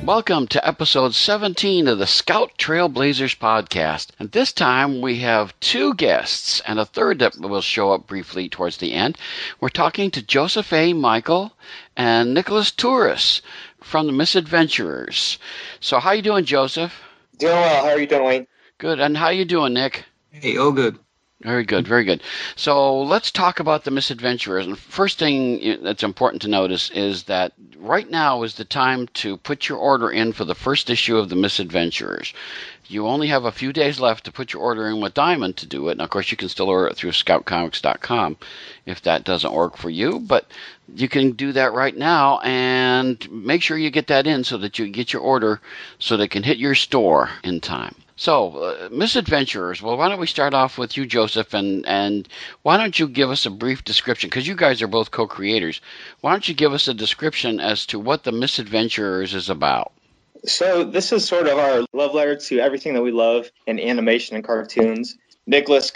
Welcome to episode 17 of the Scout Trailblazers podcast. And this time we have two guests and a third that will show up briefly towards the end. We're talking to Joseph A. Michael and Nicholas Touris from the Misadventurers. So how you doing, Joseph? Doing well. How are you doing, Wayne? Good. And how you doing, Nick? Hey, all good. Very good, very good. So let's talk about the Misadventurers. And first thing that's important to notice is that right now is the time to put your order in for the first issue of the Misadventurers. You only have a few days left to put your order in with Diamond to do it. And of course, you can still order it through scoutcomics.com if that doesn't work for you. But you can do that right now and make sure you get that in so that you get your order so that it can hit your store in time. So, Misadventurers, well, why don't we start off with you, Joseph, and why don't you give us a brief description, because you guys are both co-creators. Why don't you give us a description as to what the Misadventurers is about? So this is sort of our love letter to everything that we love in animation and cartoons. Nicholas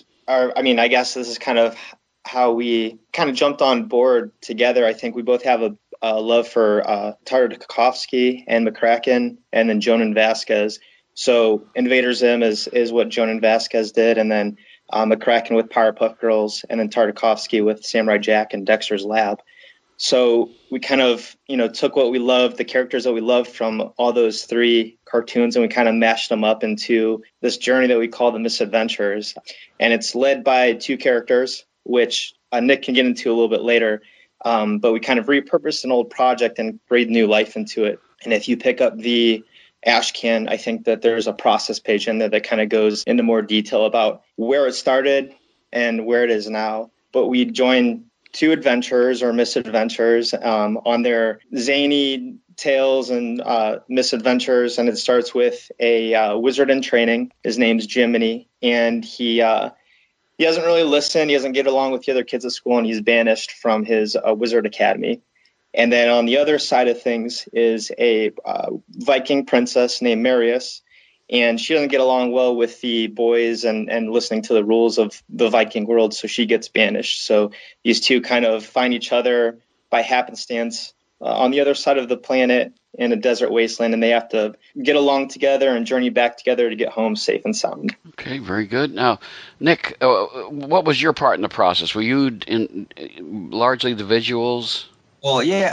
I guess this is kind of how we kind of jumped on board together. I think we both have a love for Tartakovsky and McCracken, and then Jonan Vasquez. So Invader Zim is what Jonan Vasquez did, and then McCracken with Powerpuff Girls, and then Tartakovsky with Samurai Jack and Dexter's Lab. So we kind of, took what we loved, the characters that we loved from all those three cartoons, and we kind of mashed them up into this journey that we call the Misadventures. And it's led by two characters, which Nick can get into a little bit later. But we kind of repurposed an old project and breathed new life into it. And if you pick up the Ashcan, I think that there's a process page in there that kind of goes into more detail about where it started and where it is now. But we join two adventurers or misadventures on their zany tales and misadventures, and it starts with a wizard in training. His name's Jiminy, and he doesn't really listen. He doesn't get along with the other kids at school, and he's banished from his wizard academy. And then on the other side of things is a Viking princess named Marius, and she doesn't get along well with the boys and listening to the rules of the Viking world, so she gets banished. So these two kind of find each other by happenstance on the other side of the planet in a desert wasteland, and they have to get along together and journey back together to get home safe and sound. Okay, very good. Now, Nick, what was your part in the process? Were you largely the visuals? Well, yeah,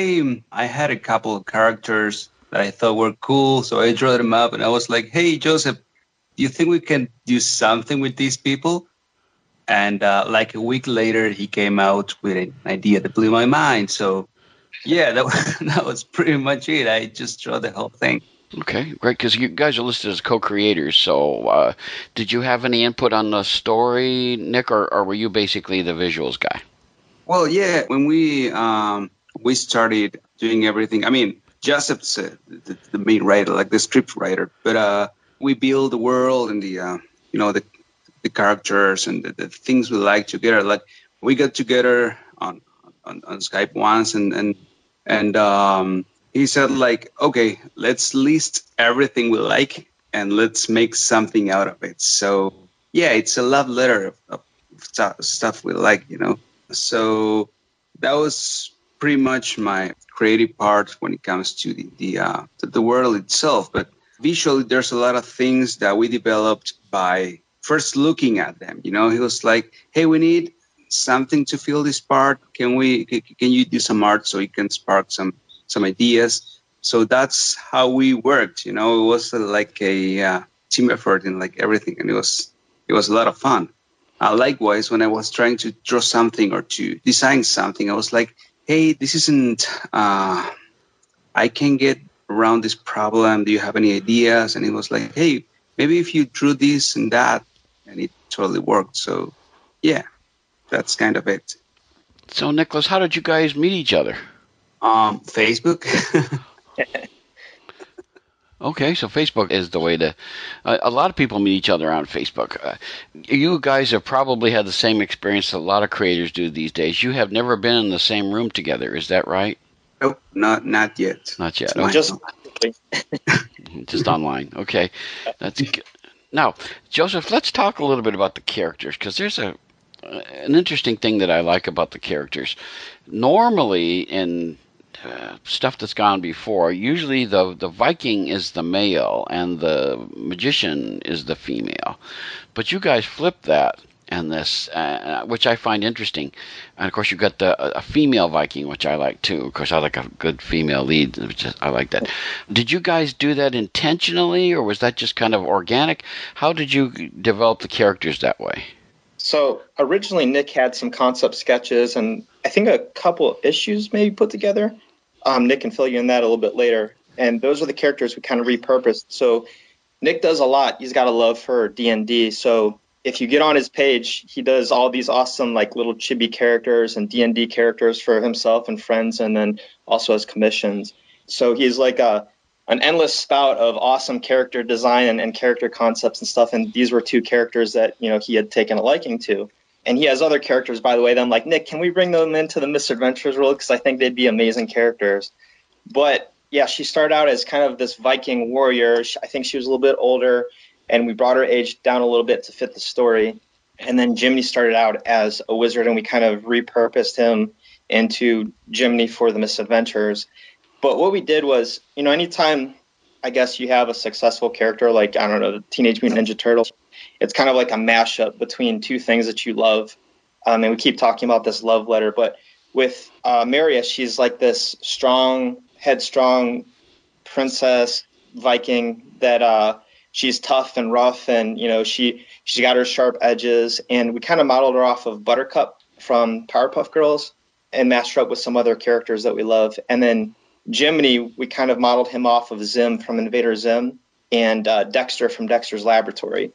I had a couple of characters that I thought were cool, so I drew them up, and I was like, hey, Joseph, do you think we can do something with these people? And like a week later, he came out with an idea that blew my mind. So, yeah, that was pretty much it. I just drew the whole thing. Okay, great, because you guys are listed as co-creators, so did you have any input on the story, Nick, or were you basically the visuals guy? Well, yeah, when we started doing everything, I mean, Joseph's the main writer, like the script writer, but we build the world and the characters and the things we like together. Like we got together on Skype once, and he said like, okay, let's list everything we like and let's make something out of it. So yeah, it's a love letter of stuff we like, So that was pretty much my creative part when it comes to the world itself. But visually, there's a lot of things that we developed by first looking at them. He was like, "Hey, we need something to fill this part. Can you do some art so it can spark some ideas?" So that's how we worked. It was like a team effort in like everything, and it was a lot of fun. Likewise, when I was trying to draw something or to design something, I was like, hey, this isn't, I can get around this problem. Do you have any ideas? And it was like, hey, maybe if you drew this and that, and it totally worked. So, yeah, that's kind of it. So, Nicholas, how did you guys meet each other? Facebook. Okay, so Facebook is the way to... a lot of people meet each other on Facebook. You guys have probably had the same experience that a lot of creators do these days. You have never been in the same room together, is that right? Nope, not yet. Not yet. Okay. Just online. Okay, that's good. Now, Joseph, let's talk a little bit about the characters, because there's an interesting thing that I like about the characters. Normally, in stuff that's gone before, usually the Viking is the male and the magician is the female. But you guys flip that in this, which I find interesting. And of course, you've got a female Viking, which I like too. Of course, I like a good female lead, which I like that. Did you guys do that intentionally, or was that just kind of organic? How did you develop the characters that way? So originally, Nick had some concept sketches and I think a couple issues maybe put together. Nick can fill you in that a little bit later. And those are the characters we kind of repurposed. So Nick does a lot. He's got a love for D&D. So if you get on his page, he does all these awesome like little chibi characters and D&D characters for himself and friends, and then also has commissions. So he's like an endless spout of awesome character design and character concepts and stuff. And these were two characters that, he had taken a liking to. And he has other characters, by the way, that I'm like, Nick, can we bring them into the Misadventures world? Because I think they'd be amazing characters. But yeah, she started out as kind of this Viking warrior. I think she was a little bit older, and we brought her age down a little bit to fit the story. And then Jiminy started out as a wizard, and we kind of repurposed him into Jiminy for the Misadventures. But what we did was, anytime I guess you have a successful character like, I don't know, the Teenage Mutant Ninja Turtles, it's kind of like a mashup between two things that you love. And we keep talking about this love letter. But with Marius, she's like this strong, headstrong princess Viking that she's tough and rough, and she got her sharp edges, and we kind of modeled her off of Buttercup from Powerpuff Girls and matched her up with some other characters that we love. And then Jiminy, we kind of modeled him off of Zim from Invader Zim and Dexter from Dexter's Laboratory.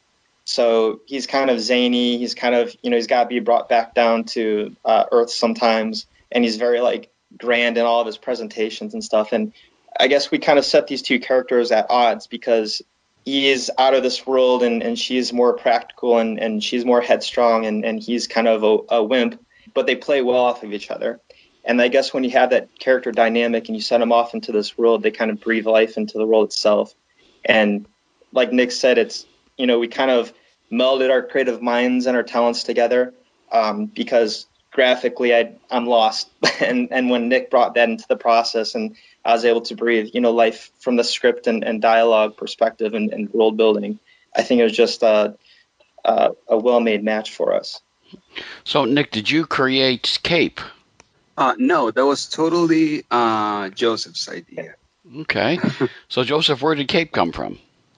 So he's kind of zany. He's kind of, he's got to be brought back down to earth sometimes, and he's very like grand in all of his presentations and stuff. And I guess we kind of set these two characters at odds because he is out of this world, and she's more practical, and she's more headstrong, and he's kind of a wimp, but they play well off of each other. And I guess when you have that character dynamic and you set them off into this world, they kind of breathe life into the world itself. And like Nick said, it's, we kind of melded our creative minds and our talents together because graphically I'm lost. and when Nick brought that into the process, and I was able to breathe, life from the script and dialogue perspective and world building, I think it was just a well-made match for us. So, Nick, did you create Cape? No, that was totally Joseph's idea. Okay. So, Joseph, where did Cape come from?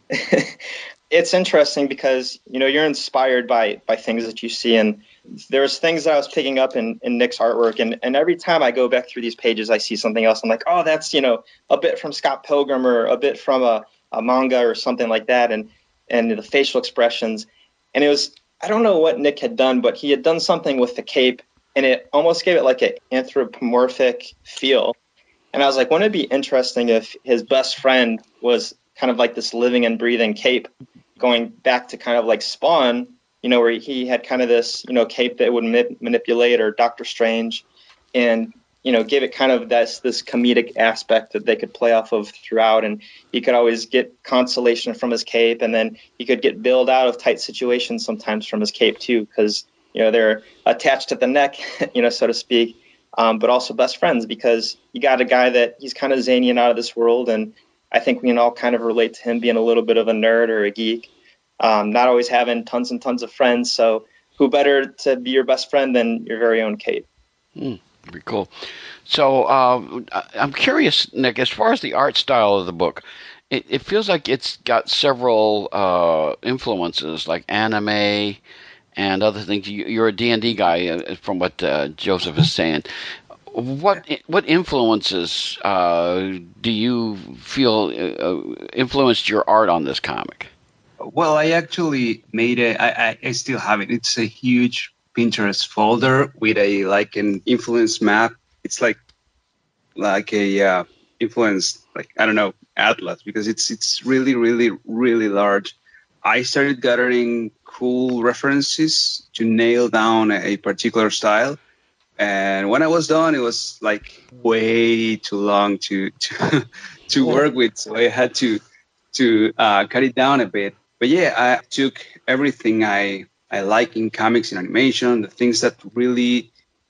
It's interesting because, you're inspired by things that you see. And there's things that I was picking up in Nick's artwork. And every time I go back through these pages, I see something else. I'm like, oh, that's, a bit from Scott Pilgrim or a bit from a manga or something like that. And the facial expressions. And it was, I don't know what Nick had done, but he had done something with the cape, and it almost gave it like an anthropomorphic feel. And I was like, wouldn't it be interesting if his best friend was kind of like this living and breathing cape, going back to kind of like Spawn, where he had kind of this, cape that would manipulate, or Doctor Strange, and, give it kind of this comedic aspect that they could play off of throughout. And he could always get consolation from his cape, and then he could get bailed out of tight situations sometimes from his cape too, because, they're attached at the neck, so to speak, but also best friends, because you got a guy that he's kind of zany and out of this world. And I think we can all kind of relate to him being a little bit of a nerd or a geek, not always having tons and tons of friends. So who better to be your best friend than your very own Cape? Very cool. So I'm curious, Nick, as far as the art style of the book, it feels like it's got several influences, like anime and other things. You're a D&D guy, from what Joseph is saying. What influences do you feel influenced your art on this comic? Well, I actually made it. I still have it. It's a huge Pinterest folder with an influence map. It's like a influence, I don't know, atlas, because it's really, really, really large. I started gathering cool references to nail down a particular style. And when I was done, it was like way too long to work with, so I had to cut it down a bit. But yeah, I took everything I like in comics and animation, the things that really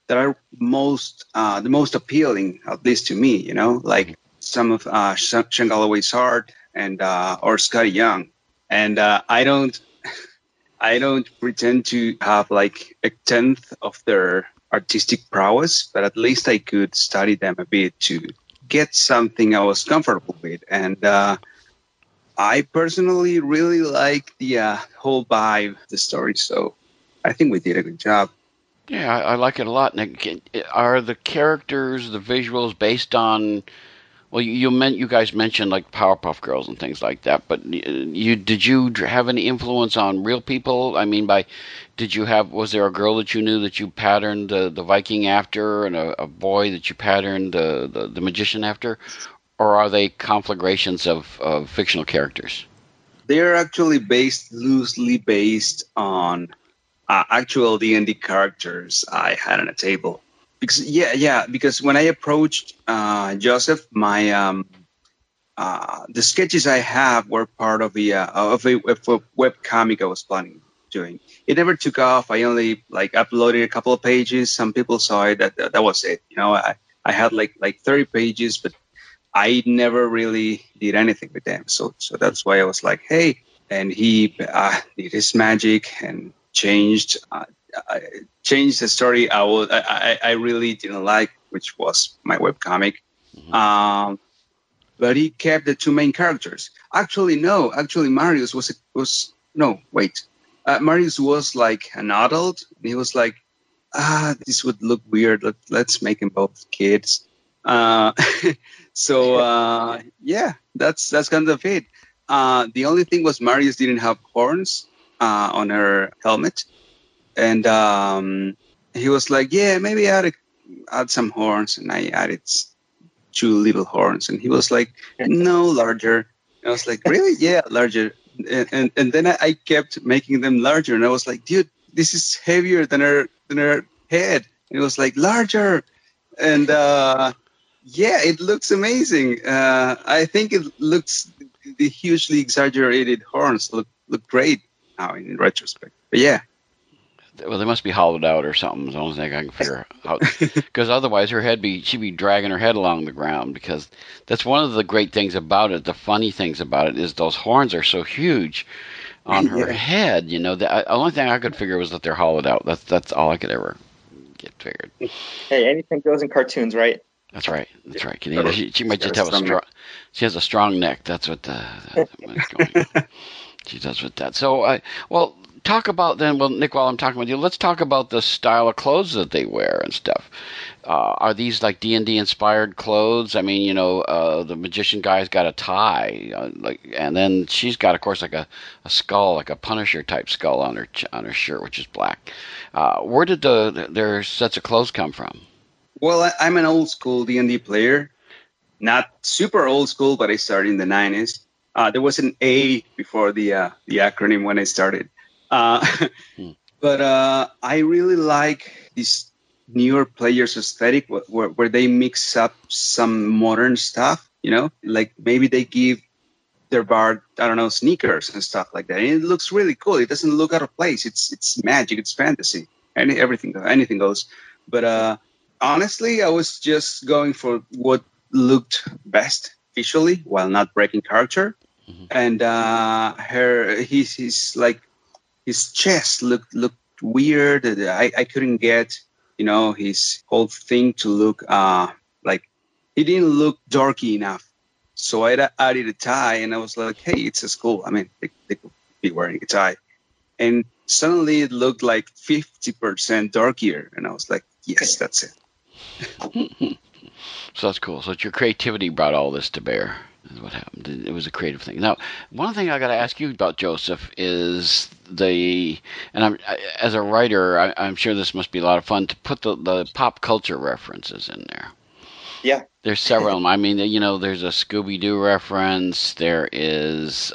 that are the most appealing, at least to me. Like some of Sean Galloway's art and or Scotty Young, and I don't pretend to have like a tenth of their artistic prowess, but at least I could study them a bit to get something I was comfortable with. And I personally really like the whole vibe of the story, so I think we did a good job. Yeah, I like it a lot. Are the characters, the visuals based on? Well, you guys mentioned like Powerpuff Girls and things like that, but did you have any influence on real people? I mean, was there a girl that you knew that you patterned the Viking after, and a boy that you patterned the magician after, or are they conflagrations of fictional characters? They're actually loosely based on actual D&D characters I had on a table. Because when I approached Joseph, my the sketches I have were part of a web comic I was planning doing. It never took off. I only like uploaded a couple of pages. Some people saw it. That was it. I had like 30 pages, but I never really did anything with them. So that's why I was like, hey, and he did his magic and changed the story I really didn't like, which was my webcomic. Mm-hmm. But he kept the two main characters. Actually, no. Actually, Marius Marius was like an adult, and he was like, this would look weird. Let's make him both kids. Yeah, that's kind of it. The only thing was Marius didn't have horns on her helmet, and he was like, yeah, maybe add some horns, and I added two little horns, and he was like, no, larger. And I was like, really? Yeah, larger. And then I kept making them larger, and I was like, dude, this is heavier than her head. And it was like larger, and yeah, it looks amazing. I think the hugely exaggerated horns look great now in retrospect. But yeah. Well, they must be hollowed out or something. As long as I can figure out, because otherwise she'd be dragging her head along the ground. Because that's one of the great things about it. The funny things about it is those horns are so huge on her head. The only thing I could figure was that they're hollowed out. That's all I could ever get figured. Hey, anything goes in cartoons, right? That's right. She might just have a strong. She has a strong neck. That's what what's going on. She does with that. So talk about then. Well, Nick, while I'm talking with you, let's talk about the style of clothes that they wear and stuff. Are these like D&D inspired clothes? I mean, the magician guy's got a tie, and then she's got, of course, like a skull, like a Punisher type skull on her shirt, which is black. Where did their sets of clothes come from? Well, I'm an old school D&D player, not super old school, but I started in the 90s. There was an A before the acronym when I started. But I really like this newer players aesthetic where they mix up some modern stuff, like maybe they give their bard, I don't know, sneakers and stuff like that. And it looks really cool. It doesn't look out of place. It's magic. It's fantasy. And anything goes. But honestly, I was just going for what looked best visually while not breaking character. Mm-hmm. And he's like, his chest looked weird. I couldn't get, his whole thing to look like he didn't look dorky enough. So I added a tie, and I was like, hey, it's a school. I mean, they could be wearing a tie. And suddenly it looked like 50% darker. And I was like, yes, that's it. So that's cool. So it's your creativity brought all this to bear. Is what happened. It was a creative thing. Now, one thing I got to ask you about, Joseph, is as a writer, I'm sure this must be a lot of fun to put the pop culture references in there. Yeah. There's several of them. I mean, there's a Scooby-Doo reference. There is,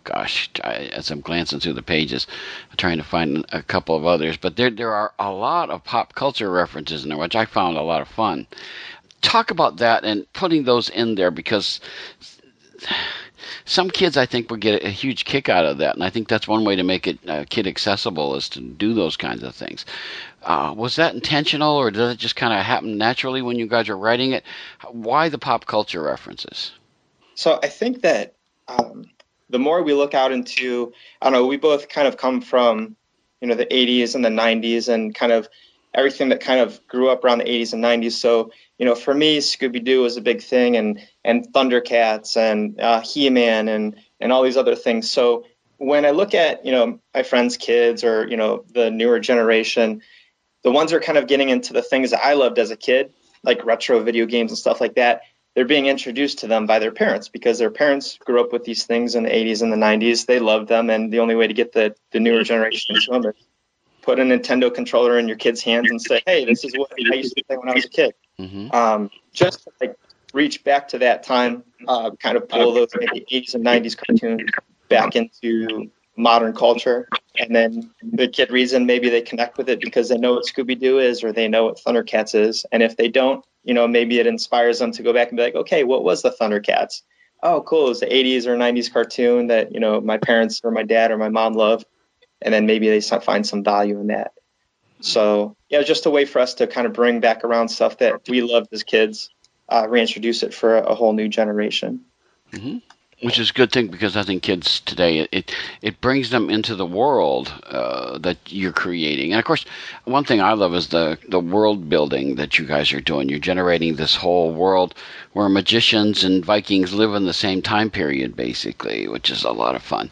as I'm glancing through the pages, I'm trying to find a couple of others. But there are a lot of pop culture references in there, which I found a lot of fun. Talk about that and putting those in there, because some kids, I think, would get a huge kick out of that, and I think that's one way to make it kid accessible is to do those kinds of things. Was that intentional, or did it just kind of happen naturally when you guys are writing it? Why the pop culture references? So I think that the more we look out into, I don't know, we both kind of come from, the 80s and the 90s and kind of everything that kind of grew up around the 80s and 90s. So, for me, Scooby-Doo was a big thing, and Thundercats and He-Man and all these other things. So when I look at, my friends' kids or, the newer generation, the ones that are kind of getting into the things that I loved as a kid, like retro video games and stuff like that, they're being introduced to them by their parents because their parents grew up with these things in the 80s and the 90s. They loved them, and the only way to get the newer generation to them is put a Nintendo controller in your kid's hands and say, hey, this is what I used to play when I was a kid. Mm-hmm. Just to, like, reach back to that time, kind of pull those maybe 80s and 90s cartoons back into modern culture. And then the kid reads and maybe they connect with it because they know what Scooby-Doo is or they know what Thundercats is. And if they don't, maybe it inspires them to go back and be like, okay, what was the Thundercats? Oh, cool. It was the 80s or 90s cartoon that, my parents or my dad or my mom loved. And then maybe they find some value in that. So, yeah, just a way for us to kind of bring back around stuff that we loved as kids, reintroduce it for a whole new generation. Mm-hmm. Which is a good thing because I think kids today, it brings them into the world that you're creating. And, of course, one thing I love is the world building that you guys are doing. You're generating this whole world where magicians and Vikings live in the same time period, basically, which is a lot of fun.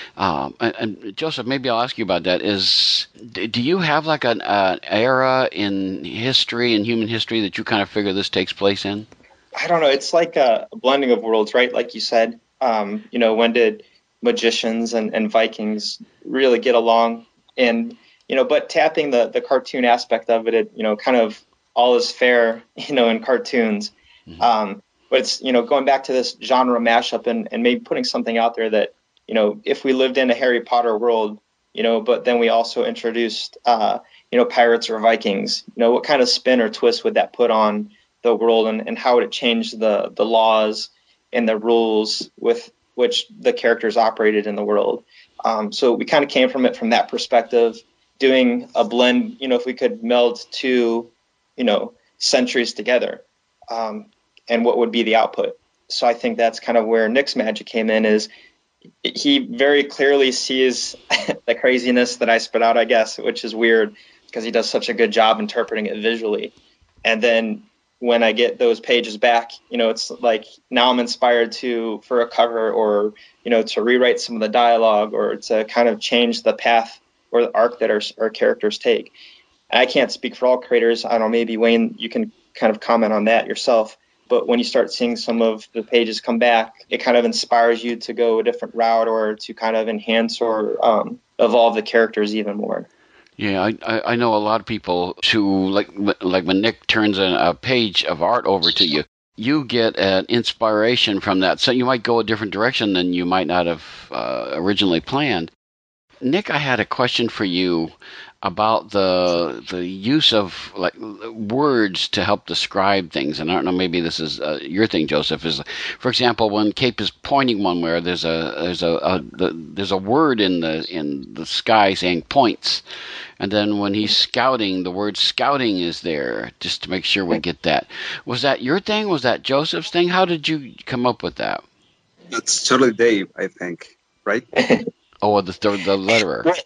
And Joseph, maybe I'll ask you about that. Do you have like an era in history, in human history, that you kind of figure this takes place in? I don't know. It's like a blending of worlds, right? Like you said. When did magicians and Vikings really get along? And, but tapping the cartoon aspect of it, kind of all is fair, in cartoons. Mm-hmm. But it's, going back to this genre mashup and maybe putting something out there that, if we lived in a Harry Potter world, but then we also introduced, pirates or Vikings, what kind of spin or twist would that put on the world and how would it change the laws and the rules with which the characters operated in the world. So we kind of came from it from that perspective, doing a blend, if we could meld two, centuries together, and what would be the output. So I think that's kind of where Nick's magic came in, is he very clearly sees the craziness that I spit out, I guess, which is weird because he does such a good job interpreting it visually. And then when I get those pages back, it's like now I'm inspired for a cover or, to rewrite some of the dialogue or to kind of change the path or the arc that our characters take. And I can't speak for all creators. I don't know, maybe Wayne, you can kind of comment on that yourself. But when you start seeing some of the pages come back, it kind of inspires you to go a different route or to kind of enhance or evolve the characters even more. Yeah, I know a lot of people who, like when Nick turns a page of art over to you, you get an inspiration from that. So you might go a different direction than you might not have originally planned. Nick, I had a question for you about the use of like words to help describe things. And I don't know, maybe this is your thing, Joseph. Is, for example, when Cape is pointing one way, there's a word in the sky saying points. And then when he's scouting, the word scouting is there, just to make sure we get that. Was that your thing? Was that Joseph's thing? How did you come up with that? That's totally Dave, I think, right? Oh, the letterer.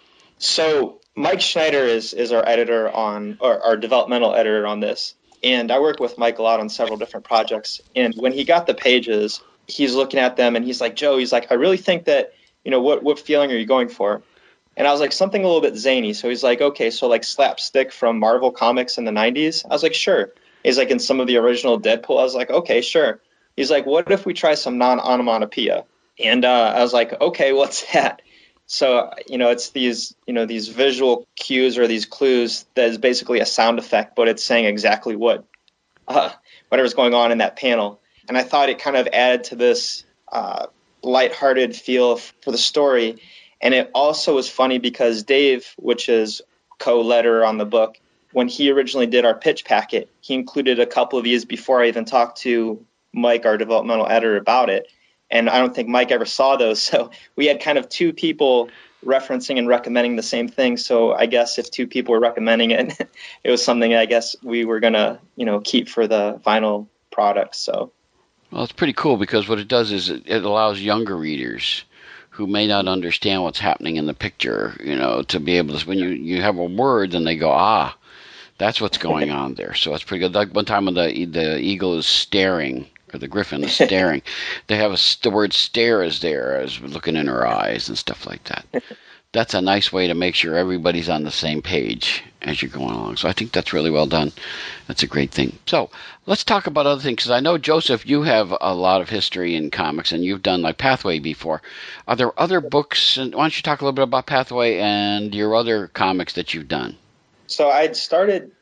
So Mike Schneider is our editor our developmental editor on this. And I work with Mike a lot on several different projects. And when he got the pages, he's looking at them and he's like, Joe, I really think that, what feeling are you going for? And I was like, something a little bit zany. So he's like, okay, so like slapstick from Marvel Comics in the 90s? I was like, sure. He's like, in some of the original Deadpool? I was like, okay, sure. He's like, what if we try some non-onomatopoeia? And I was like, okay, what's that? So, it's these visual cues or these clues that is basically a sound effect, but it's saying exactly whatever's going on in that panel. And I thought it kind of added to this lighthearted feel for the story. And it also was funny because Dave, which is co-letterer on the book, when he originally did our pitch packet, he included a couple of these before I even talked to Mike, our developmental editor, about it. And I don't think Mike ever saw those. So we had kind of two people referencing and recommending the same thing. So I guess if two people were recommending it, it was something I guess we were going to, keep for the final product. So. Well, it's pretty cool because what it does is it allows younger readers who may not understand what's happening in the picture, to be able to, when you have a word, then they go, that's what's going on there. So it's pretty good. Like one time when the eagle is staring, or the griffin is staring, they have the word stare is there as looking in her eyes and stuff like that. That's a nice way to make sure everybody's on the same page as you're going along. So I think that's really well done. That's a great thing. So let's talk about other things, because I know, Joseph, you have a lot of history in comics, and you've done like Pathway before. Are there other books? And why don't you talk a little bit about Pathway and your other comics that you've done? So I'd started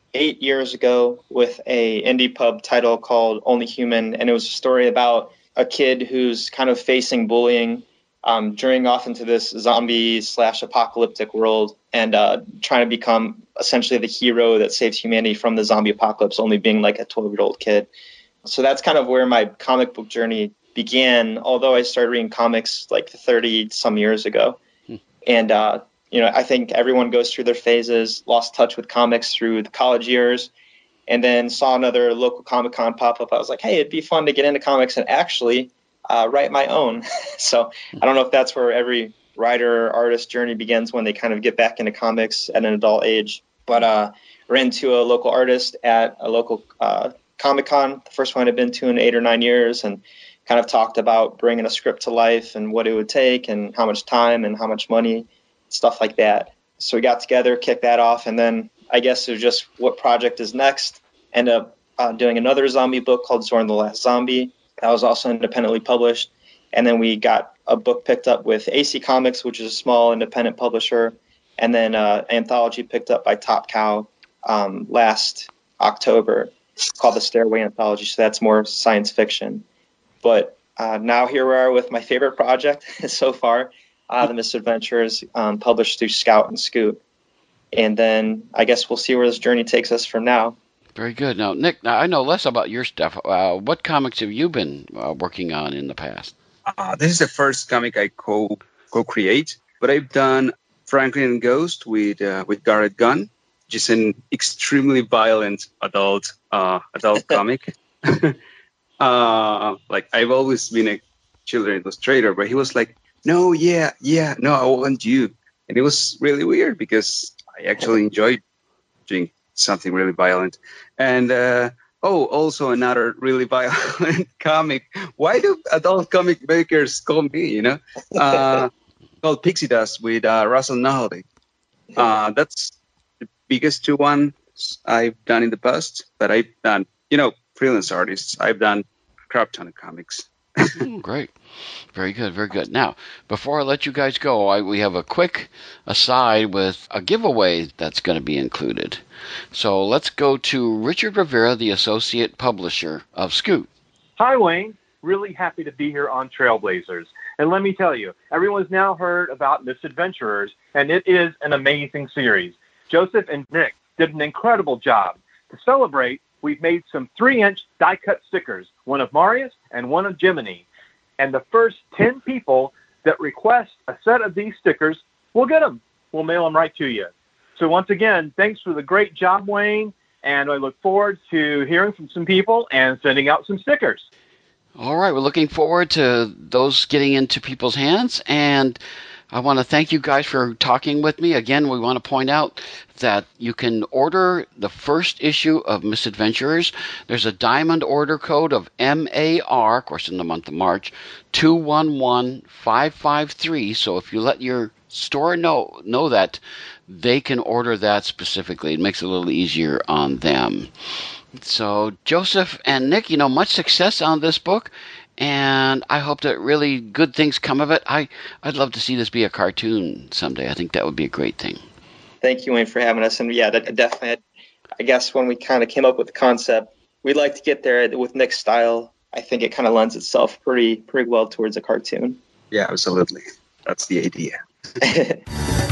8 years ago with a indie pub title called Only Human, and it was a story about a kid who's kind of facing bullying, journeying off into this zombie/apocalyptic world, and trying to become essentially the hero that saves humanity from the zombie apocalypse, only being like a 12-year-old kid. So that's kind of where my comic book journey began, although I started reading comics like 30 some years ago. And I think everyone goes through their phases, lost touch with comics through the college years, and then saw another local Comic-Con pop up. I was like, hey, it'd be fun to get into comics and actually write my own. So I don't know if that's where every writer or artist journey begins, when they kind of get back into comics at an adult age. But ran into a local artist at a local Comic-Con, the first one I'd been to in 8 or 9 years, and kind of talked about bringing a script to life and what it would take and how much time and how much money, stuff like that. So we got together, kicked that off, and then I guess it was just what project is next. Ended up doing another zombie book called Zorn the Last Zombie. That was also independently published. And then we got a book picked up with AC Comics, which is a small independent publisher. And then anthology picked up by Top Cow last October called the Stairway Anthology. So that's more science fiction. But now here we are with my favorite project so far, The Misadventures, published through Scout and Scoot. And then I guess we'll see where this journey takes us from now. Very good. Now, Nick, I know less about your stuff. What comics have you been working on in the past? This is the first comic I co-create, but I've done Franklin and Ghost with Garrett Gunn, which is an extremely violent adult comic. Like, I've always been a children illustrator, but he was like, no, I want you. And it was really weird because I actually enjoyed doing something really violent. And also another really violent comic. Why do adult comic makers call me, called Pixie Dust with Russell Nolly. That's the biggest two ones I've done in the past, but I've done, freelance artists. I've done a crap ton of comics. Great. Very good, very good. Now, before I let you guys go, we have a quick aside with a giveaway that's going to be included. So let's go to Richard Rivera, the associate publisher of Scoot. Hi, Wayne. Really happy to be here on Trailblazers. And let me tell you, everyone's now heard about Misadventurers, and it is an amazing series. Joseph and Nick did an incredible job. To celebrate, we've made some 3-inch die-cut stickers, one of Marius and one of Jiminy. And the first 10 people that request a set of these stickers, we'll get them. We'll mail them right to you. So once again, thanks for the great job, Wayne, and I look forward to hearing from some people and sending out some stickers. All right, we're looking forward to those getting into people's hands, and I want to thank you guys for talking with me. Again, we want to point out that you can order the first issue of Misadventurers. There's a diamond order code of MAR, of course in the month of March, 211553. So if you let your store know that, they can order that specifically. It makes it a little easier on them. So Joseph and Nick, much success on this book. And I hope that really good things come of it. I'd love to see this be a cartoon someday. I think that would be a great thing. Thank you, Wayne, for having us. And yeah, definitely, I guess when we kind of came up with the concept, we'd like to get there with Nick's style. I think it kind of lends itself pretty well towards a cartoon. Yeah, absolutely. That's the idea.